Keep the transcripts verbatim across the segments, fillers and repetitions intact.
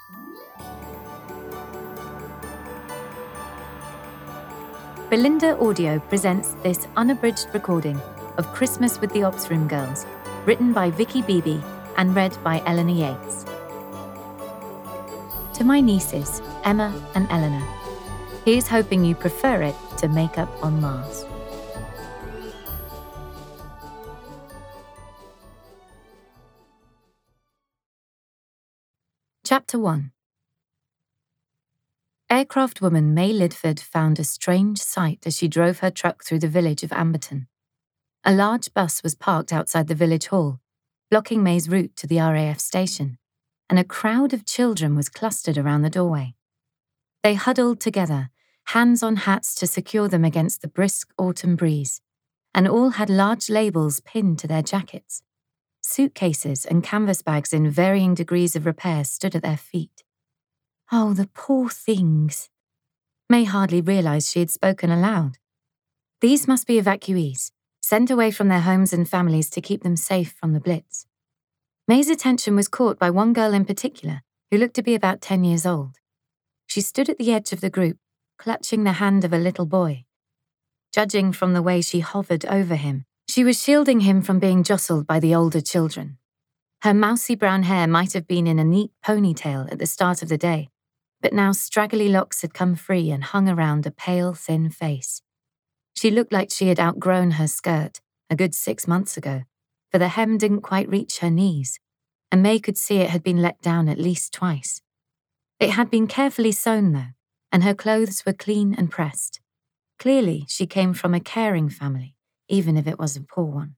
Belinda Audio presents this unabridged recording of Christmas with the Ops Room Girls, written by Vicky Beebe and read by Eleanor Yates. To my nieces, Emma and Eleanor, here's hoping you prefer it to Makeup on Mars. Chapter one. Aircraft woman May Lidford found a strange sight as she drove her truck through the village of Amberton. A large bus was parked outside the village hall, blocking May's route to the R A F station, and a crowd of children was clustered around the doorway. They huddled together, hands on hats to secure them against the brisk autumn breeze, and all had large labels pinned to their jackets. Suitcases and canvas bags in varying degrees of repair stood at their feet. Oh, the poor things. May hardly realised she had spoken aloud. These must be evacuees, sent away from their homes and families to keep them safe from the Blitz. May's attention was caught by one girl in particular, who looked to be about ten years old. She stood at the edge of the group, clutching the hand of a little boy. Judging from the way she hovered over him, she was shielding him from being jostled by the older children. Her mousy brown hair might have been in a neat ponytail at the start of the day, but now straggly locks had come free and hung around a pale, thin face. She looked like she had outgrown her skirt a good six months ago, for the hem didn't quite reach her knees, and May could see it had been let down at least twice. It had been carefully sewn, though, and her clothes were clean and pressed. Clearly, she came from a caring family, even if it was a poor one.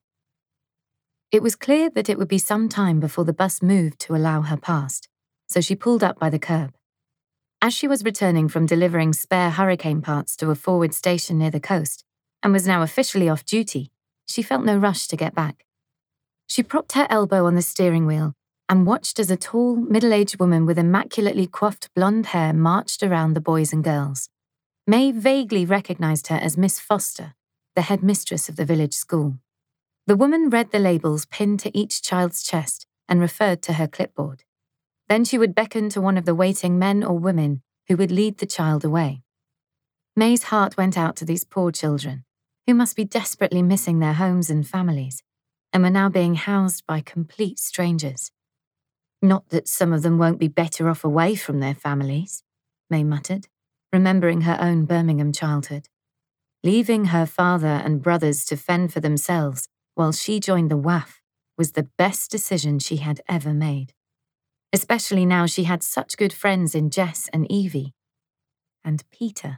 It was clear that it would be some time before the bus moved to allow her past, so she pulled up by the curb. As she was returning from delivering spare hurricane parts to a forward station near the coast, and was now officially off duty, she felt no rush to get back. She propped her elbow on the steering wheel and watched as a tall, middle-aged woman with immaculately coiffed blonde hair marched around the boys and girls. May vaguely recognised her as Miss Foster, the headmistress of the village school. The woman read the labels pinned to each child's chest and referred to her clipboard. Then she would beckon to one of the waiting men or women who would lead the child away. May's heart went out to these poor children, who must be desperately missing their homes and families, and were now being housed by complete strangers. Not that some of them won't be better off away from their families, May muttered, remembering her own Birmingham childhood. Leaving her father and brothers to fend for themselves while she joined the W A F was the best decision she had ever made. Especially now she had such good friends in Jess and Evie. And Peter.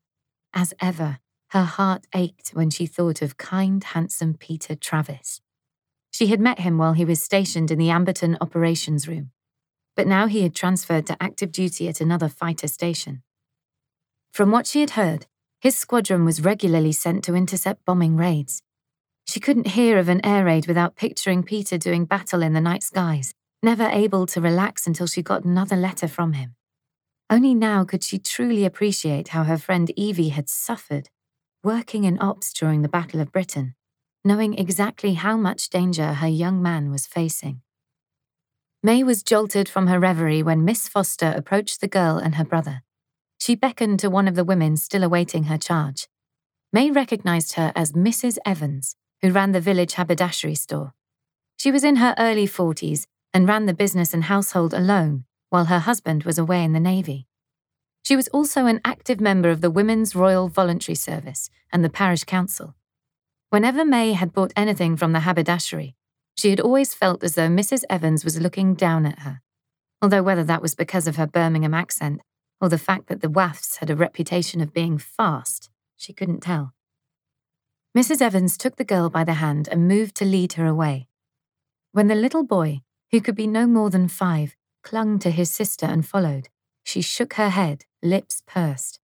As ever, her heart ached when she thought of kind, handsome Peter Travis. She had met him while he was stationed in the Amberton operations room, but now he had transferred to active duty at another fighter station. From what she had heard, his squadron was regularly sent to intercept bombing raids. She couldn't hear of an air raid without picturing Peter doing battle in the night skies, never able to relax until she got another letter from him. Only now could she truly appreciate how her friend Evie had suffered, working in ops during the Battle of Britain, knowing exactly how much danger her young man was facing. May was jolted from her reverie when Miss Foster approached the girl and her brother. She beckoned to one of the women still awaiting her charge. May recognised her as Missus Evans, who ran the village haberdashery store. She was in her early forties and ran the business and household alone, while her husband was away in the Navy. She was also an active member of the Women's Royal Voluntary Service and the Parish Council. Whenever May had bought anything from the haberdashery, she had always felt as though Missus Evans was looking down at her, although whether that was because of her Birmingham accent or the fact that the W A Fs had a reputation of being fast, she couldn't tell. Missus Evans took the girl by the hand and moved to lead her away. When the little boy, who could be no more than five, clung to his sister and followed, she shook her head, lips pursed.